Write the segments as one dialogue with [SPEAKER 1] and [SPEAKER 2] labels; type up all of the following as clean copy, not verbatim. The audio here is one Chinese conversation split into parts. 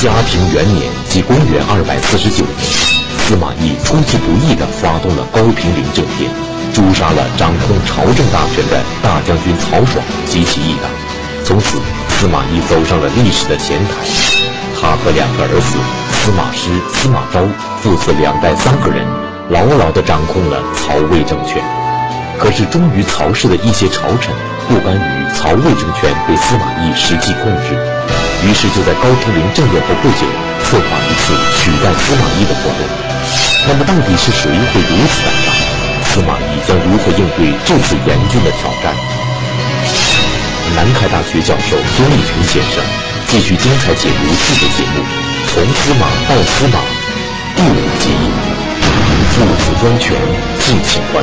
[SPEAKER 1] 嘉平元年，即公元249年，司马懿出其不意地发动了高平陵政变，诛杀了掌控朝政大权的大将军曹爽及其一党。从此，司马懿走上了历史的前台。他和两个儿子司马师、司马昭父子2代3个人，牢牢地掌控了曹魏政权。可是，忠于曹氏的一些朝臣不甘于曹魏政权被司马懿实际控制，于是就在高平陵政变后不久，策划一次取代司马懿的活动。那么，到底是谁会如此胆大？司马懿将如何应对这次严峻的挑战？南开大学教授孙立群先生继续精彩解读这个节目《从司马到司马》第5集，父子专权，敬请关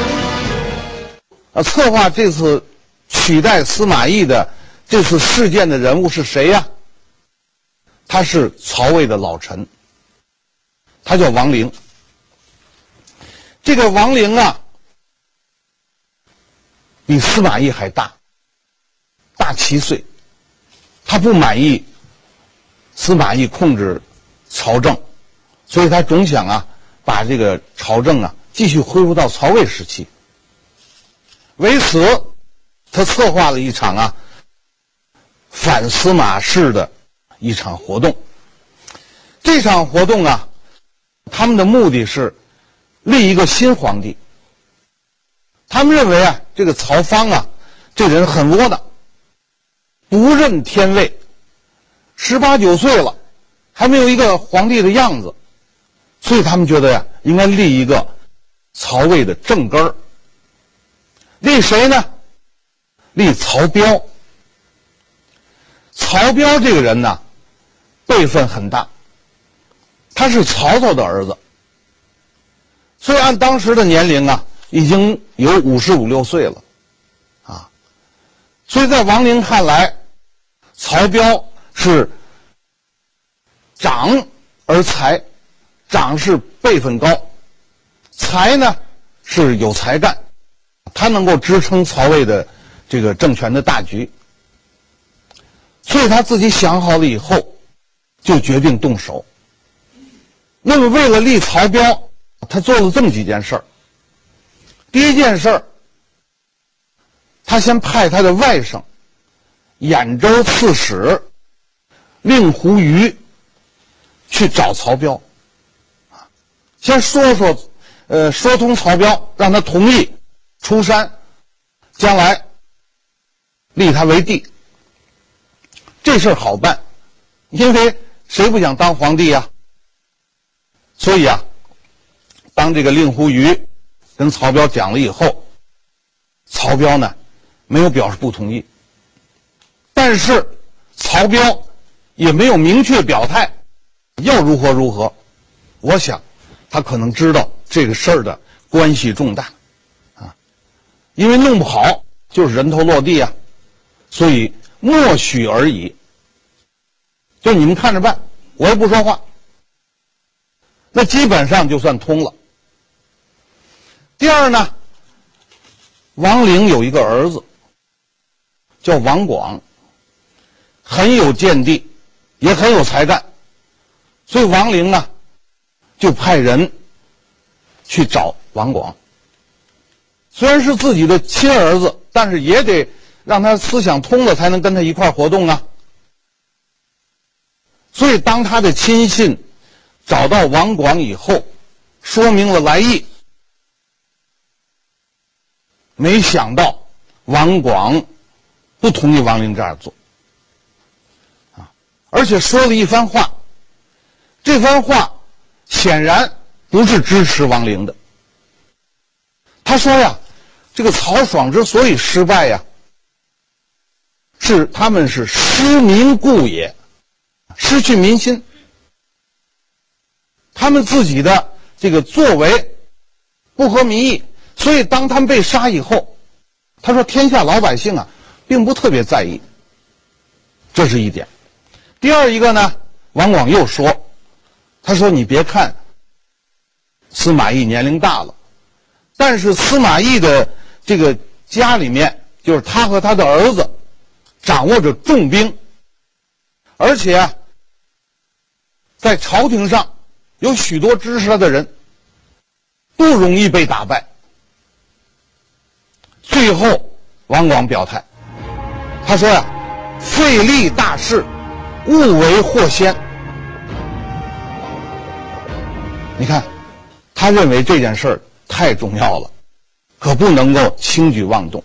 [SPEAKER 1] 注。
[SPEAKER 2] 策划这次取代司马懿的这次事件的人物是谁呀？他是曹魏的老臣，他叫王陵。这个王陵啊，比司马懿还大7岁。他不满意司马懿控制朝政，所以他总想把这个朝政继续恢复到曹魏时期。为此，他策划了一场反司马氏的一场活动。这场活动他们的目的是立一个新皇帝。他们认为这个曹芳这人很窝囊，不认天位，18、19岁了，还没有一个皇帝的样子，所以他们觉得应该立一个曹魏的正根儿。立谁呢？立曹彪。曹彪这个人呢，辈分很大，他是曹操的儿子，所以按当时的年龄已经有55、56岁了所以在王陵看来，曹彪是长而才，长是辈分高，才呢是有才干，他能够支撑曹魏的这个政权的大局。所以他自己想好了以后，就决定动手。那么为了立曹彪，他做了这么几件事儿。第一件事儿，他先派他的外甥兖州刺史令狐虞去找曹彪，先说通曹彪，让他同意出山，将来立他为帝。这事儿好办，因为谁不想当皇帝呀？所以当这个令狐虞跟曹彪讲了以后，曹彪呢没有表示不同意，但是曹彪也没有明确表态要如何如何。我想他可能知道这个事儿的关系重大因为弄不好就是人头落地所以默许而已，就你们看着办，我也不说话。那基本上就算通了。第二呢，王陵有一个儿子叫王广，很有见地，也很有才干，所以王陵就派人去找王广。虽然是自己的亲儿子，但是也得让他思想通了才能跟他一块活动所以当他的亲信找到王广以后，说明了来意，没想到王广不同意王陵这样做而且说了一番话，这番话显然不是支持王陵的。他说这个曹爽之所以失败是他们是失民故也，失去民心。他们自己的这个作为不合民意，所以当他们被杀以后，他说天下老百姓并不特别在意，这是一点。第二一个呢，王广又说，他说你别看司马懿年龄大了，但是司马懿的这个家里面，就是他和他的儿子掌握着重兵，而且在朝廷上有许多支持他的人，不容易被打败。最后，王广表态，他说呀：“废立大事，勿为祸先。”你看，他认为这件事儿太重要了，可不能够轻举妄动。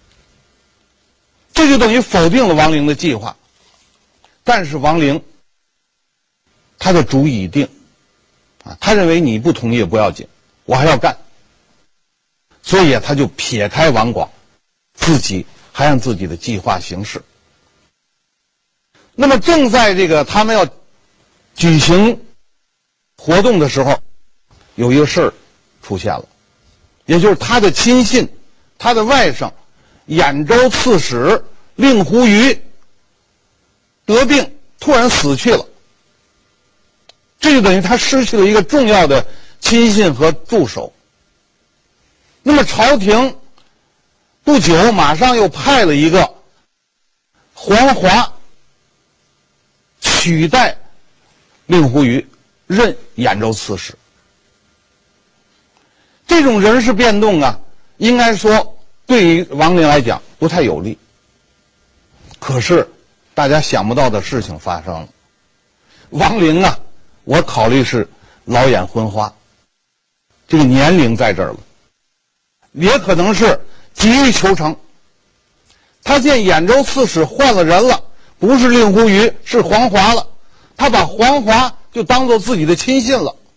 [SPEAKER 2] 这就等于否定了王陵的计划。但是王陵他的主意已定啊，他认为你不同意也不要紧，我还要干。所以他就撇开王广，自己还按自己的计划行事。那么正在这个他们要举行活动的时候，有一个事儿出现了，也就是他的亲信，他的外甥兖州刺史令狐虞得病，突然死去了。这就等于他失去了一个重要的亲信和助手。那么朝廷不久马上又派了一个黄华取代令狐虞任兖州刺史。这种人事变动啊，应该说对于王陵来讲不太有利。可是大家想不到的事情发生了。王陵啊，我考虑是老眼昏花，这个年龄在这儿了，也可能是急于求成。他见兖州刺史换了人了，不是令狐虞，是黄华了，他把黄华就当做自己的亲信了。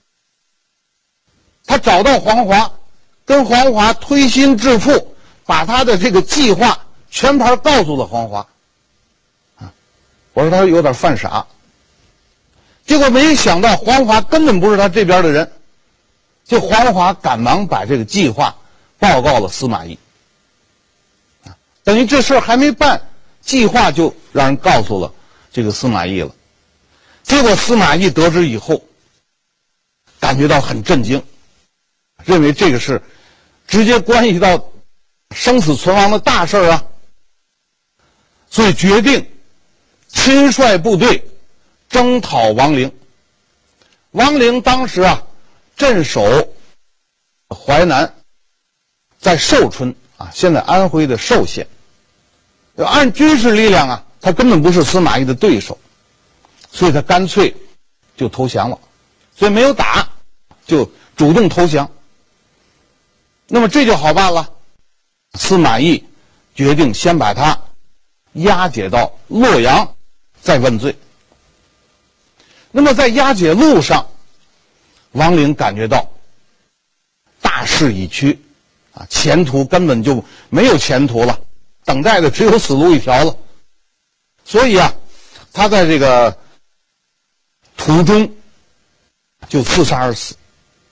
[SPEAKER 2] 他找到黄华，跟黄华推心置腹，把他的这个计划全盘告诉了黄华。我说他有点犯傻，结果没想到黄华根本不是他这边的人，就黄华赶忙把这个计划报告了司马懿。等于这事儿还没办，计划就让人告诉了这个司马懿了。结果司马懿得知以后，感觉到很震惊，认为这个是直接关系到生死存亡的大事啊，所以决定亲率部队征讨王陵。王陵当时啊镇守淮南，在寿春啊，现在安徽的寿县。按军事力量啊，他根本不是司马懿的对手，所以他干脆就投降了，所以没有打，就主动投降。那么这就好办了，司马懿决定先把他押解到洛阳，再问罪。那么在押解路上，王陵感觉到大势已去啊，前途根本就没有前途了，等待的只有死路一条了。所以啊，他在这个途中就自杀而死。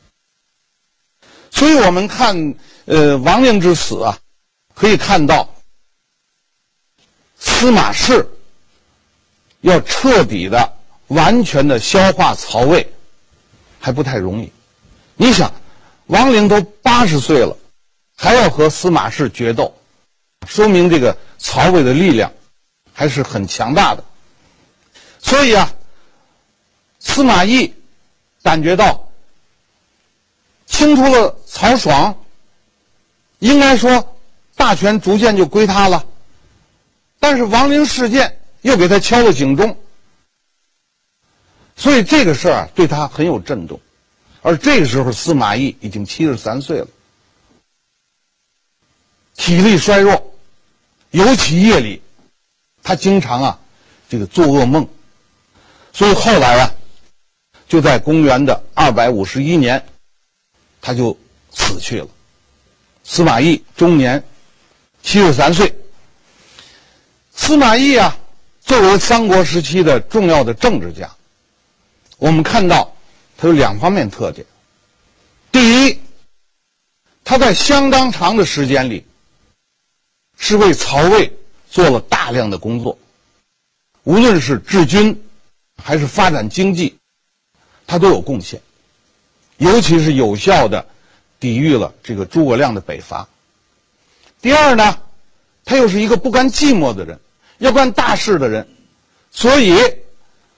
[SPEAKER 2] 所以我们看王陵之死啊，可以看到司马氏要彻底的完全的消化曹魏还不太容易。你想王陵都80岁了，还要和司马氏决斗，说明这个曹魏的力量还是很强大的。所以啊，司马懿感觉到清除了曹爽，应该说大权逐渐就归他了。但是王陵事件又给他敲了警钟，所以这个事儿啊对他很有震动。而这个时候司马懿已经73岁了，体力衰弱，尤其夜里他经常啊这个做噩梦。所以后来啊，就在公元的251年他就死去了。司马懿终年73岁。司马懿啊作为三国时期的重要的政治家，我们看到他有2方面特点。第一，他在相当长的时间里是为曹魏做了大量的工作，无论是治军还是发展经济，他都有贡献，尤其是有效的抵御了这个诸葛亮的北伐。第二呢，他又是一个不甘寂寞的人，要干大事的人，所以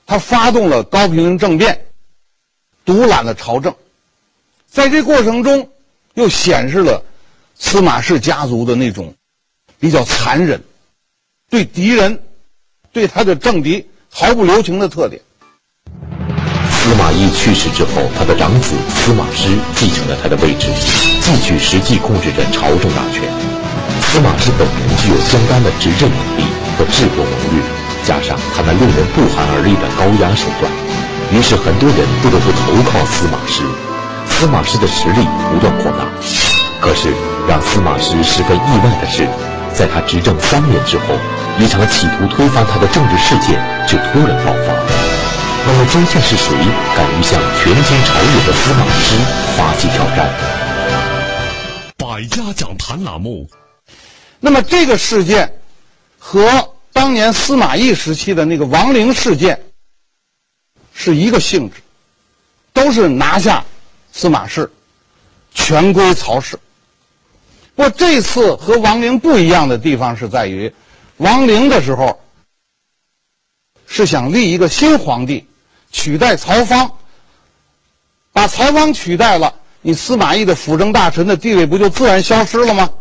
[SPEAKER 2] 他发动了高平陵政变，独揽了朝政。在这过程中，又显示了司马氏家族的那种比较残忍，对敌人、对他的政敌毫不留情的特点。
[SPEAKER 1] 司马懿去世之后，他的长子司马师继承了他的位置，继续实际控制着朝政大权。司马师本人具有相当的执政能力和治国谋略，加上他那令人不寒而栗的高压手段，于是很多人不得不投靠司马师。司马师的实力不断扩大。可是让司马师十分意外的是，在他执政3年之后，一场企图推翻他的政治事件就突然爆发。那么究竟是谁敢于向权倾朝野的司马师发起挑战？
[SPEAKER 3] 百家讲坛栏目。
[SPEAKER 2] 那么这个事件和当年司马懿时期的那个王陵事件是一个性质，都是拿下司马氏，全归曹氏。不过这次和王陵不一样的地方是在于，王陵的时候是想立一个新皇帝，取代曹芳，把曹芳取代了，你司马懿的辅政大臣的地位不就自然消失了吗？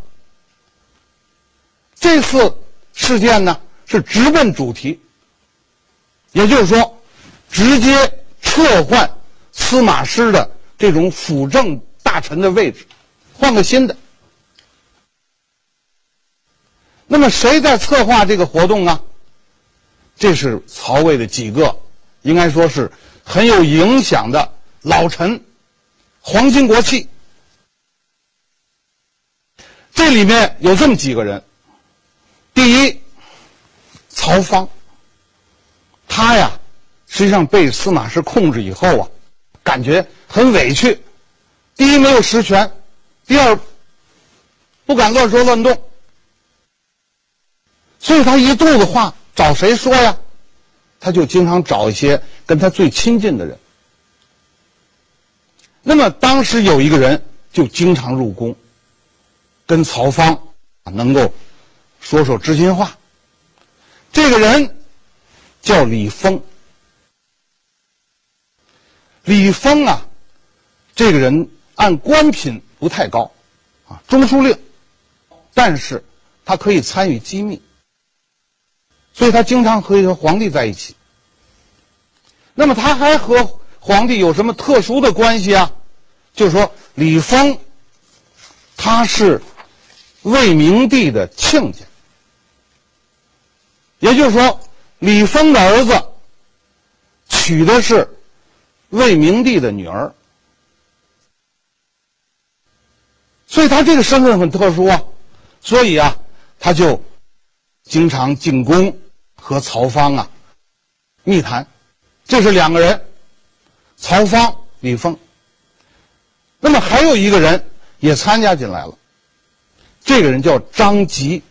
[SPEAKER 2] 这次事件呢是直奔主题，也就是说直接撤换司马师的这种辅政大臣的位置，换个新的。那么谁在策划这个活动啊？这是曹魏的几个应该说是很有影响的老臣，皇亲国戚。这里面有这么几个人。第一，曹芳，他呀实际上被司马师控制以后啊，感觉很委屈。第一，没有实权；第二，不敢乱说乱动，所以他一肚子话找谁说呀？他就经常找一些跟他最亲近的人。那么当时有一个人就经常入宫，跟曹芳能够说说知心话。这个人叫李丰。李丰啊，这个人按官品不太高啊，中书令，但是他可以参与机密，所以他经常可以和皇帝在一起。那么他还和皇帝有什么特殊的关系啊？就是说李丰他是魏明帝的亲家，也就是说李丰的儿子娶的是魏明帝的女儿，所以他这个身份很特殊啊。所以啊，他就经常进宫和曹芳啊密谈。这是两个人，曹芳、李丰。那么还有一个人也参加进来了，这个人叫张吉。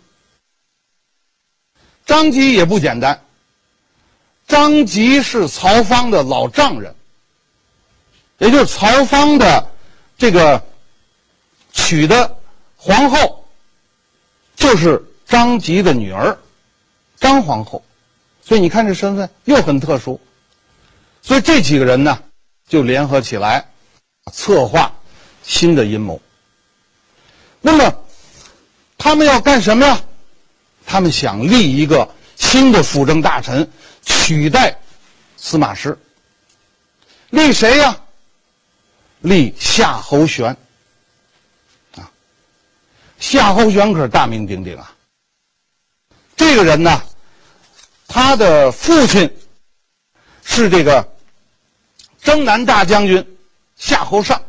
[SPEAKER 2] 张吉也不简单，张吉是曹芳的老丈人，也就是曹芳的这个娶的皇后就是张吉的女儿张皇后，所以你看这身份又很特殊。所以这几个人呢就联合起来策划新的阴谋。那么他们要干什么呀？他们想立一个新的辅政大臣取代司马师。立谁呀？立夏侯玄啊。夏侯玄可是大名鼎鼎啊。这个人呢，他的父亲是这个征南大将军夏侯尚，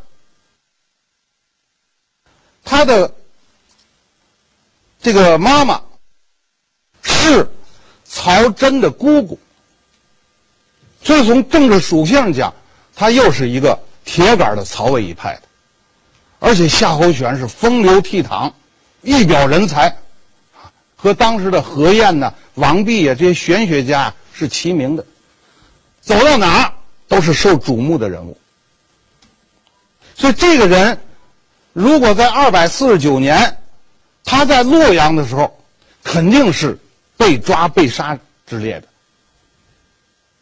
[SPEAKER 2] 他的这个妈妈是曹真的姑姑，所以从政治属性上讲，他又是一个铁杆的曹魏一派的。而且夏侯玄是风流倜傥，一表人才，和当时的何晏呢、王弼啊这些玄学家是齐名的，走到哪儿都是受瞩目的人物。所以这个人如果在249年他在洛阳的时候，肯定是被抓被杀之列的。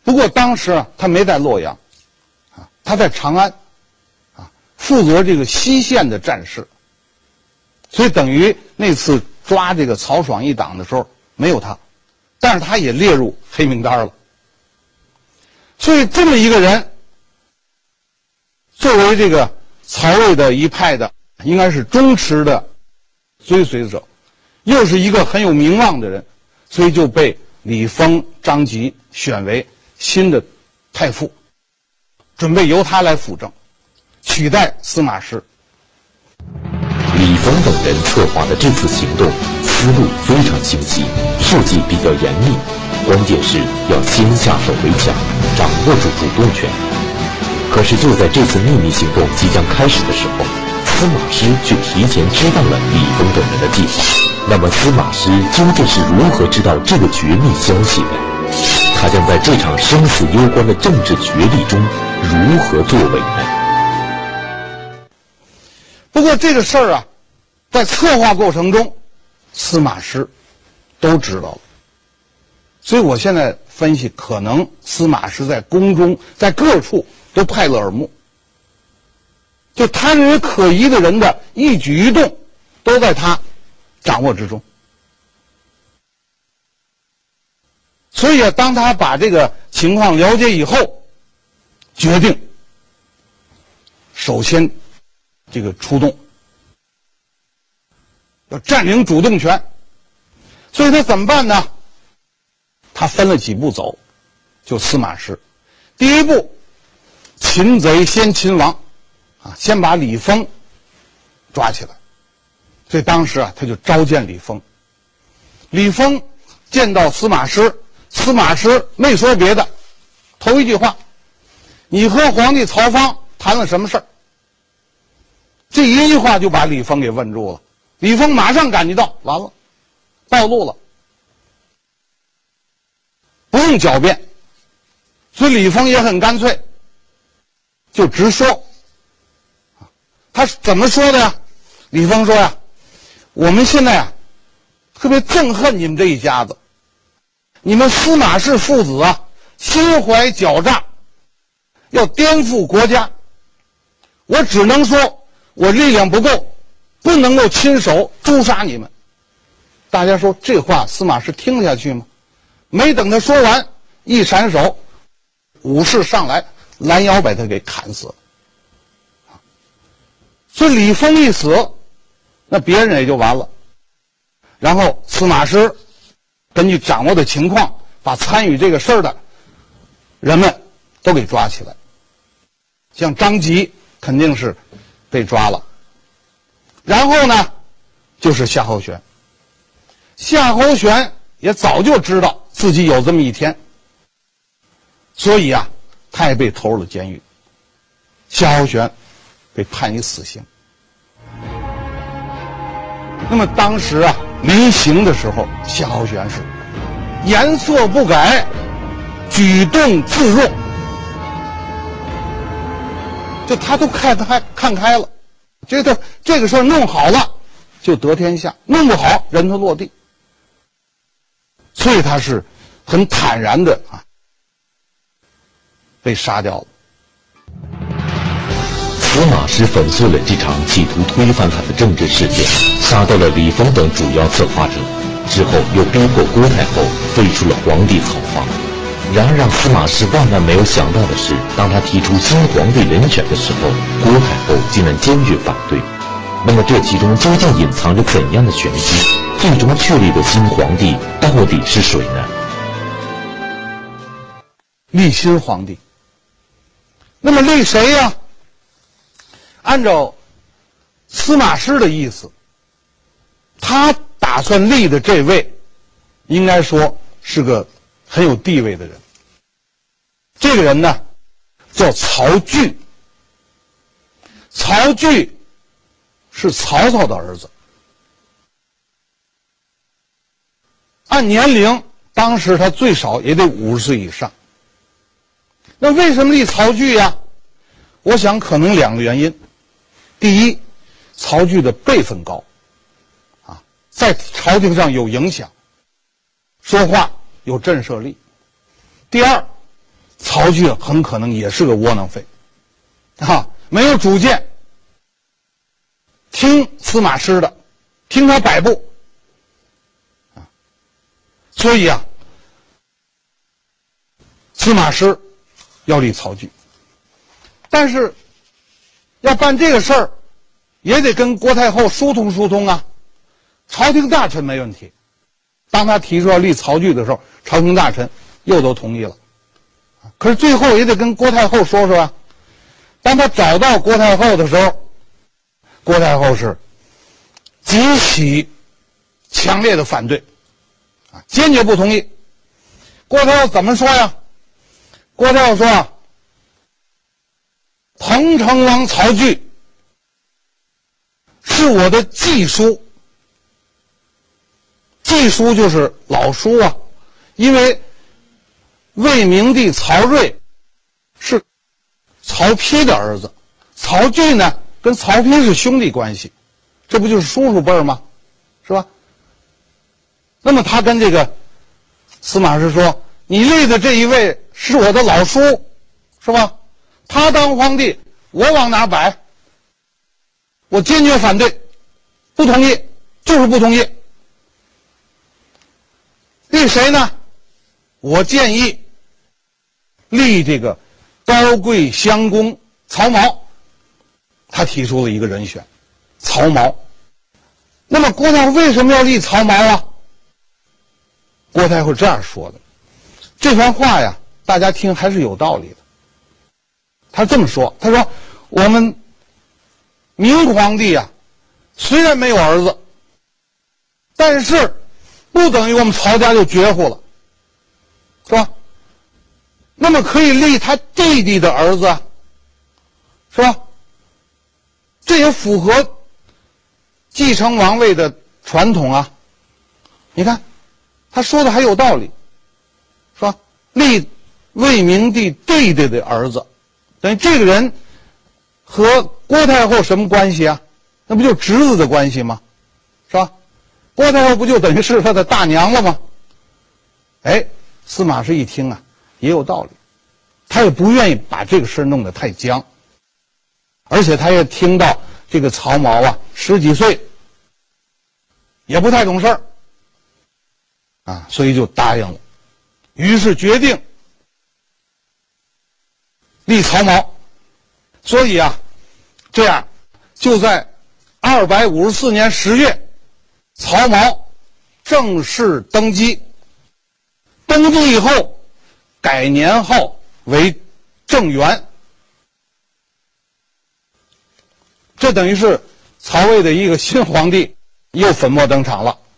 [SPEAKER 2] 不过当时啊，他没在洛阳，啊，他在长安，啊，负责这个西线的战事，所以等于那次抓这个曹爽一党的时候没有他，但是他也列入黑名单了。所以这么一个人，作为这个曹魏的一派的应该是忠实的追随者，又是一个很有名望的人，所以就被李丰、张籍选为新的太傅，准备由他来辅政，取代司马师。
[SPEAKER 1] 李丰等人策划的这次行动思路非常清晰，设计比较严密，关键是要先下手为强，掌握住主动权。可是就在这次秘密行动即将开始的时候，司马师却提前知道了李丰等人的计划。那么司马师究竟是如何知道这个绝密消息的？他将在这场生死攸关的政治角力中如何作为呢？
[SPEAKER 2] 不过这个事儿啊，在策划过程中，司马师都知道了。所以我现在分析，可能司马师在宫中，在各处都派了耳目，就他认为可疑的人的一举一动，都在他掌握之中。所以啊，当他把这个情况了解以后，决定首先这个出动，要占领主动权。所以他怎么办呢？他分了几步走，就司马师。第一步，擒贼先擒王，啊，先把李丰抓起来。所以当时啊，他就召见李丰。李丰见到司马师，司马师没说别的，头一句话：“你和皇帝曹芳谈了什么事儿？”这一句话就把李丰给问住了。李丰马上感觉到完了，暴露了，不用狡辩。所以李丰也很干脆，就直说。他怎么说的呀？李丰说呀：“我们现在啊，特别憎恨你们这一家子，你们司马氏父子啊，心怀狡诈，要颠覆国家。我只能说，我力量不够，不能够亲手诛杀你们。”大家说这话司马师听得下去吗？没等他说完，一闪手，武士上来拦腰把他给砍死了。所以李丰一死，那别人也就完了。然后司马师根据掌握的情况，把参与这个事儿的人们都给抓起来。像张籍肯定是被抓了，然后呢就是夏侯玄。夏侯玄也早就知道自己有这么一天，所以啊，他也被投入了监狱。夏侯玄被判以死刑。那么当时啊，临刑的时候，夏侯玄是颜色不改，举动自若，就他都看开了，觉得这个事儿弄好了就得天下，弄不好人头落地。所以他是很坦然的啊，被杀掉了。
[SPEAKER 1] 司马师粉碎了这场企图推翻他的政治事件，杀掉了李丰等主要策划者，之后又逼迫郭太后废除了皇帝曹芳。然而让司马师万万没有想到的是，当他提出新皇帝人选的时候，郭太后竟然坚决反对。那么这其中究竟隐藏着怎样的玄机？最终确立的新皇帝到底是谁呢？
[SPEAKER 2] 立新皇帝。那么立谁呀？按照司马师的意思，他打算立的这位应该说是个很有地位的人。这个人呢叫曹据。曹据是曹操的儿子，按年龄当时他最少也得50岁以上。那为什么立曹据呀？我想可能两个原因。第一，曹据的辈分高，啊，在朝廷上有影响，说话有震慑力。第二， 曹巨很可能也是个窝囊废，没有主见，听司马师的，听他摆布，所以司马师要立曹巨，但是要办这个事儿，也得跟郭太后疏通疏通啊。朝廷大臣没问题，当他提出要立曹巨的时候，朝廷大臣又都同意了。可是最后也得跟郭太后说说啊。当他找到郭太后的时候，郭太后是极其强烈的反对，坚决不同意。郭太后怎么说呀？郭太后说彭城王曹巨是我的继叔，继叔就是老叔啊，因为魏明帝曹睿是曹丕的儿子，曹巨呢跟曹丕是兄弟关系，这不就是叔叔辈儿吗？是吧？那么他跟这个司马师说，你立的这一位是我的老叔，是吧？他当皇帝，我往哪摆？我坚决反对，不同意，就是不同意。立谁呢？我建议立这个高贵襄公曹髦。他提出了一个人选，曹髦。那么郭太后为什么要立曹髦啊？郭太后这样说的，这番话呀，大家听还是有道理的。他这么说，他说我们明皇帝虽然没有儿子，但是不等于我们曹家就绝户了，是吧？那么可以立他弟弟的儿子，是吧？这也符合继承王位的传统啊。你看他说的还有道理，是吧？立魏明帝弟弟的儿子，等于这个人和郭太后什么关系啊？那不就侄子的关系吗？是吧？郭太后不就等于是他的大娘了吗？司马师一听也有道理，他也不愿意把这个事弄得太僵，而且他也听到这个曹髦10几岁，也不太懂事儿所以就答应了，于是决定立曹髦。所以这样就在254年10月，曹髦正式登基。登基以后，改年号为正元，这等于是曹魏的一个新皇帝又粉墨登场了。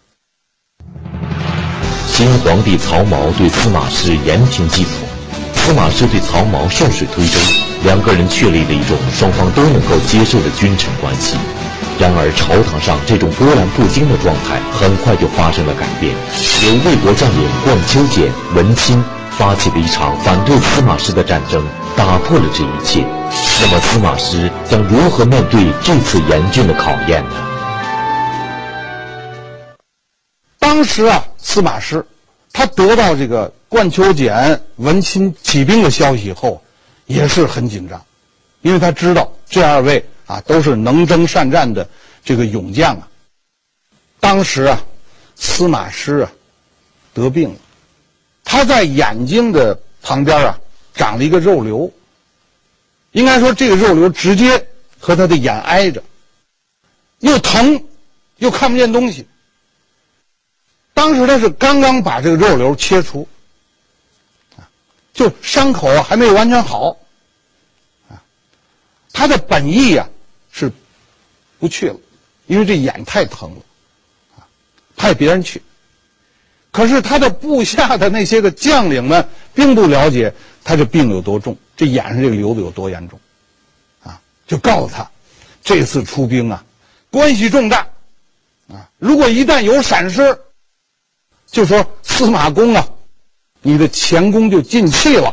[SPEAKER 1] 新皇帝曹髦对司马师言听计从，司马师对曹髦顺水推舟，两个人确立了一种双方都能够接受的君臣关系。然而朝堂上这种波澜不惊的状态很快就发生了改变，由魏国将领冠丘简、文钦发起了一场反对司马师的战争，打破了这一切。那么司马师将如何面对这次严峻的考验呢？
[SPEAKER 2] 当时司马师他得到这个冠丘简、文钦起兵的消息以后，也是很紧张，因为他知道这二位都是能征善战的这个勇将当时司马师得病了，他在眼睛的旁边长了一个肉瘤，应该说这个肉瘤直接和他的眼挨着，又疼又看不见东西。当时他是刚刚把这个肉瘤切除，就伤口还没有完全好，他的本意是不去了，因为这眼太疼了，派别人去。可是他的部下的那些个将领们并不了解他这病有多重，这眼上这个瘤子有多严重，就告诉他，这次出兵关系重大，如果一旦有闪失，就说司马公你的前功就尽弃了，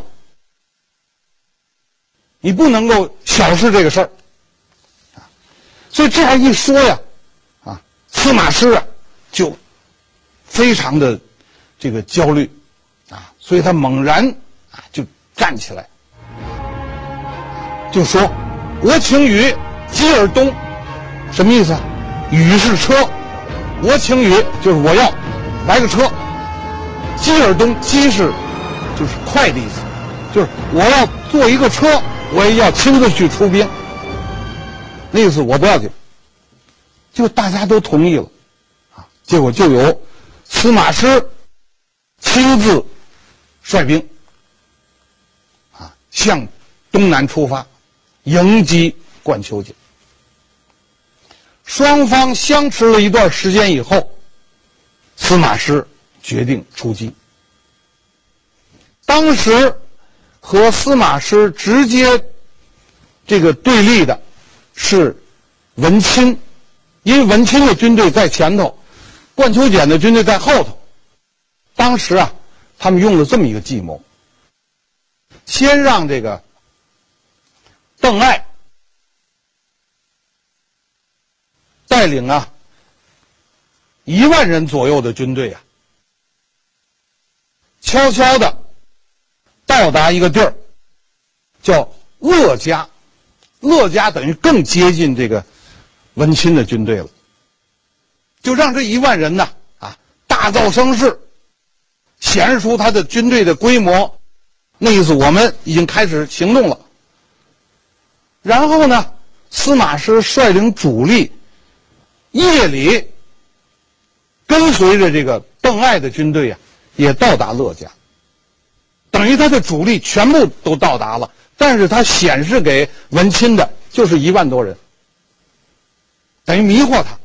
[SPEAKER 2] 你不能够小视这个事儿。所以这样一说司马师就非常的这个焦虑所以他猛然就站起来，就说：“我请予基尔东。”什么意思啊？予是车，我请予就是我要来个车。基尔东，基是就是快的意思，就是我要坐一个车，我也要亲自去出兵。那意思我不要紧，就大家都同意了啊。结果就由司马师亲自率兵啊向东南出发，迎击冠丘俭。双方相持了一段时间以后，司马师决定出击。当时和司马师直接这个对立的是文钦，因为文钦的军队在前头，冠丘俭的军队在后头。当时啊，他们用了这么一个计谋，先让这个邓艾带领1万人左右的军队啊，悄悄的到达一个地儿，叫乐家。乐家等于更接近这个文钦的军队了，就让这1万人呢大造声势，显示出他的军队的规模。那意思我们已经开始行动了。然后呢，司马师率领主力夜里跟随着这个邓艾的军队也到达乐家，等于他的主力全部都到达了，但是他显示给文钦的就是1万多人，等于迷惑他。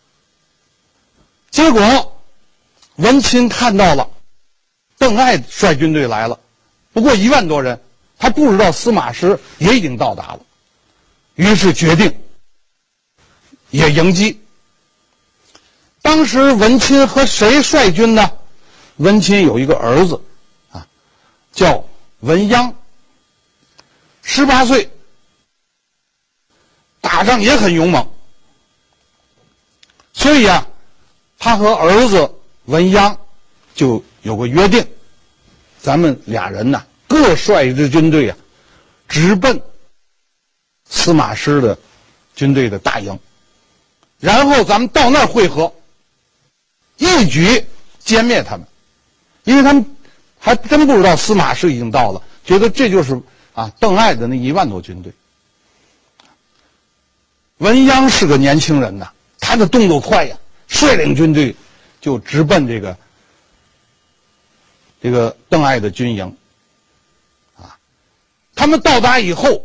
[SPEAKER 2] 结果文钦看到了邓艾率军队来了，不过1万多人，他不知道司马师也已经到达了，于是决定也迎击。当时文钦和谁率军呢？文钦有一个儿子叫文鸯，18岁，打仗也很勇猛，所以他和儿子文鸯就有个约定，咱们俩人各率一支军队直奔司马师的军队的大营，然后咱们到那儿会合，一举歼灭他们。因为他们还真不知道司马师已经到了，觉得这就是邓艾的那1万多军队。文鸯是个年轻人他的动作快呀，率领军队就直奔这个邓艾的军营。他们到达以后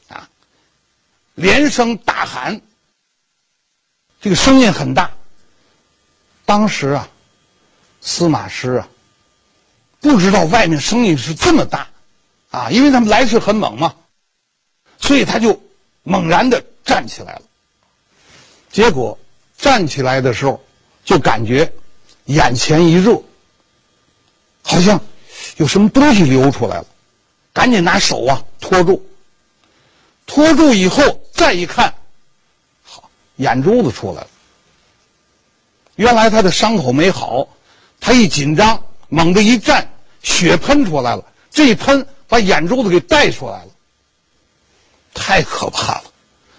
[SPEAKER 2] 连声大喊，这个声音很大。当时司马师不知道外面声音是这么大因为他们来势很猛嘛，所以他就猛然的站起来了。结果站起来的时候就感觉眼前一热，好像有什么东西流出来了，赶紧拿手托住。托住以后再一看，好，眼珠子出来了。原来他的伤口没好，他一紧张猛地一站，血喷出来了，这一喷把眼珠子给带出来了，太可怕了。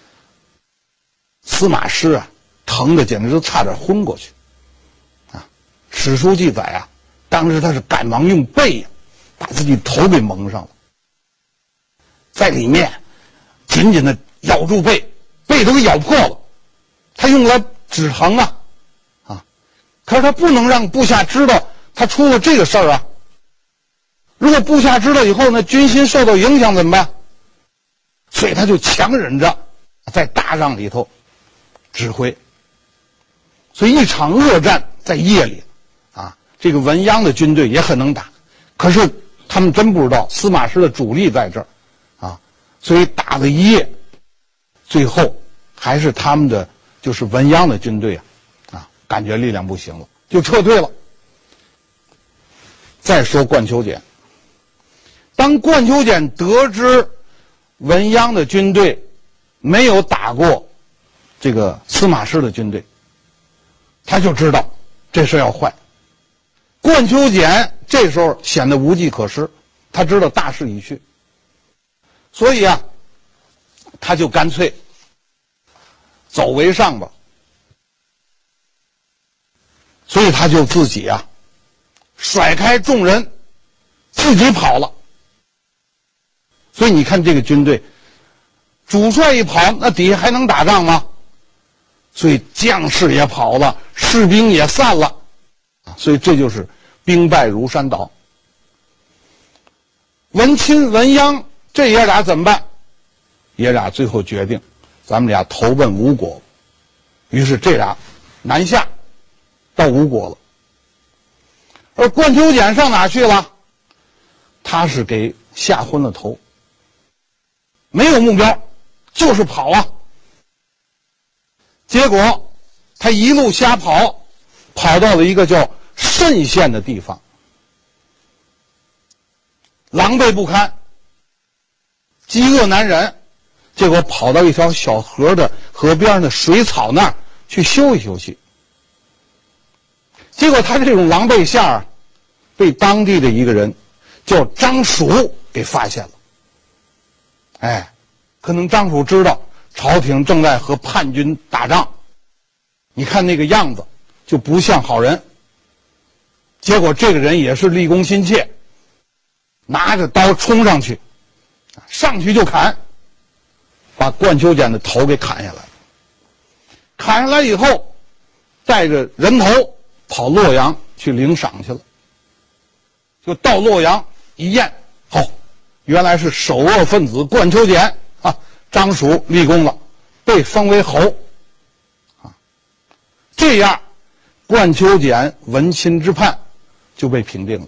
[SPEAKER 2] 司马师疼得简直都差点昏过去史书记载当时他是赶忙用背把自己头给蒙上了，在里面紧紧的咬住背都给咬破了，他用来止疼可是他不能让部下知道他出了这个事儿如果部下知道以后呢，军心受到影响怎么办？所以他就强忍着在大帐里头指挥。所以一场恶战在夜里这个文鸯的军队也很能打，可是他们真不知道司马师的主力在这儿所以打了一夜，最后还是他们的就是文鸯的军队感觉力量不行了，就撤退了。再说冠丘俭，当冠丘俭得知文鸯的军队没有打过这个司马师的军队，他就知道这事要坏。冠丘俭这时候显得无计可施， 他知道大势已去，所以啊，他就干脆走为上吧。所以他就自己啊，甩开众人，自己跑了。所以你看这个军队，主帅一跑，那底下还能打仗吗？所以将士也跑了，士兵也散了，所以这就是兵败如山倒。文钦、文鸯这爷俩怎么办？爷俩最后决定，咱们俩投奔吴国。于是这俩南下到吴国了。而冠秋俭上哪去了？他是给吓昏了头，没有目标，就是跑啊。结果他一路瞎跑，跑到了一个叫慎县的地方，狼狈不堪，饥饿难忍，结果跑到一条小河边的水草那儿去休息休息。结果他这种狼狈相啊，被当地的一个人叫张蜀给发现了。哎，可能张蜀知道朝廷正在和叛军打仗，你看那个样子就不像好人。结果这个人也是立功心切，拿着刀冲上去，上去就砍，把冠秋俭的头给砍下来。砍下来以后，带着人头跑洛阳去领赏去了。就到洛阳一验，原来是首恶分子冠秋俭啊，张蜀立功了，被封为侯啊。这样，冠秋俭、文钦之叛就被平定了。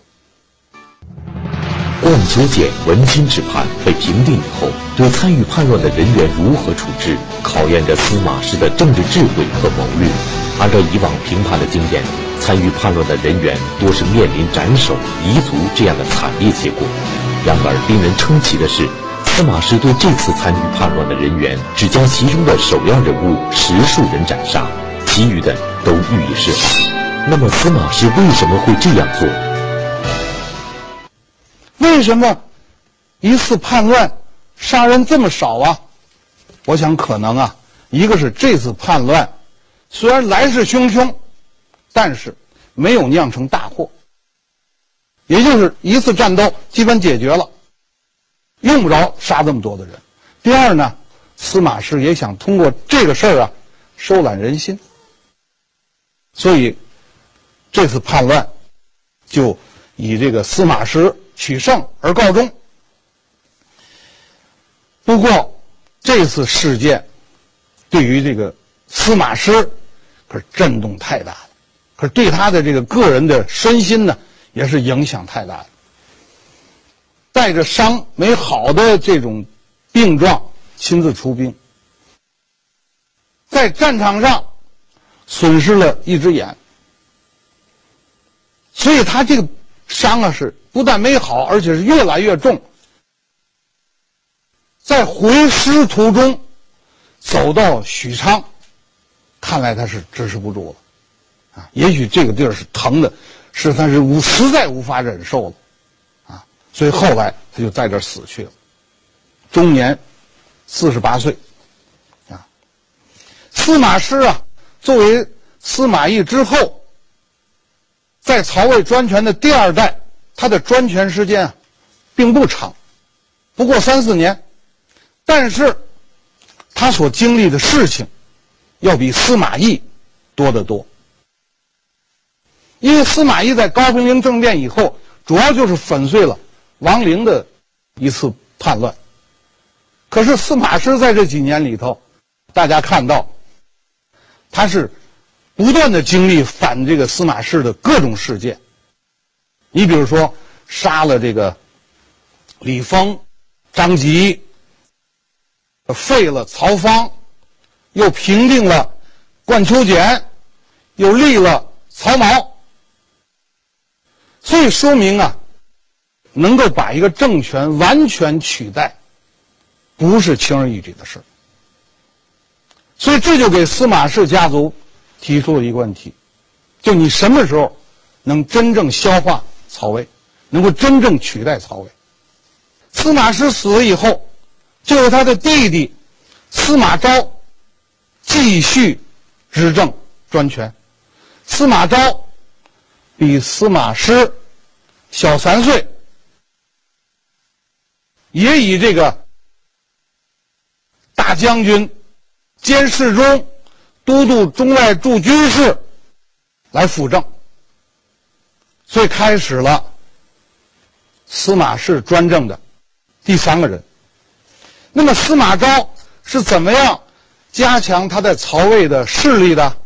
[SPEAKER 1] 冠秋俭、文钦之叛被平定以后，对参与叛乱的人员如何处置，考验着司马师的政治智慧和谋略。按照以往平叛的经验，参与叛乱的人员多是面临斩首、夷族这样的惨烈结果。然而令人称奇的是，司马师对这次参与叛乱的人员只将其中的首要人物10数人斩杀，其余的都予以释放。那么司马师为什么会这样做？
[SPEAKER 2] 为什么一次叛乱杀人这么少啊？我想可能啊，一个是这次叛乱虽然来势汹汹，但是没有酿成大祸，也就是一次战斗基本解决了，用不着杀这么多的人。第二呢，司马师也想通过这个事儿啊收揽人心，所以这次叛乱就以这个司马师取胜而告终。不过这次事件对于这个司马师可是震动太大了，可是对他的这个个人的身心呢也是影响太大了。带着伤没好的这种病状亲自出兵，在战场上损失了一只眼，所以他这个伤啊是不但没好，而且是越来越重。在回师途中走到许昌，看来他是支持不住了啊！也许这个地儿是疼的，是他是实在无法忍受了啊！所以后来他就在这儿死去了，终年48岁啊。司马师啊，作为司马懿之后在曹魏专权的第二代，他的专权时间啊并不长，不过3、4年，但是他所经历的事情要比司马懿多得多。因为司马懿在高平陵政变以后，主要就是粉碎了王陵的一次叛乱。可是司马师在这几年里头，大家看到他是不断的经历反这个司马氏的各种事件。你比如说杀了这个李丰、张吉，废了曹芳，又平定了冠秋俭，又立了曹髦。所以说明啊，能够把一个政权完全取代不是轻而易举的事。所以这就给司马氏家族提出了一个问题，就你什么时候能真正消化曹魏，能够真正取代曹魏。 司马师死了以后，就由他的弟弟司马昭继续执政专权。司马昭比司马师小3岁，也以这个大将军、兼侍中、都督中外驻军事来辅政，所以开始了司马氏专政的第3个人。那么司马昭是怎么样加强他在曹魏的势力的？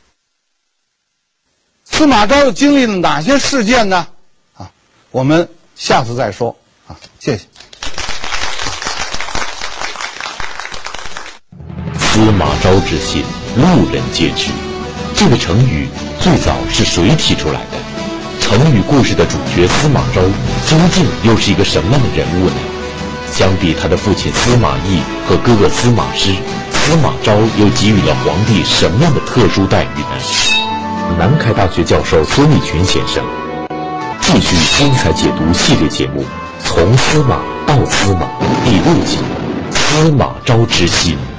[SPEAKER 2] 司马昭又经历了哪些事件呢？我们下次再说。谢谢。
[SPEAKER 1] 司马昭之心，路人皆知。这个成语最早是谁提出来的？成语故事的主角司马昭究竟又是一个什么样的人物呢？相比他的父亲司马懿和哥哥司马师，司马昭又给予了皇帝什么样的特殊待遇呢？南开大学教授孙立群先生继续精彩解读系列节目《从司马到司马》第6集：司马昭之心。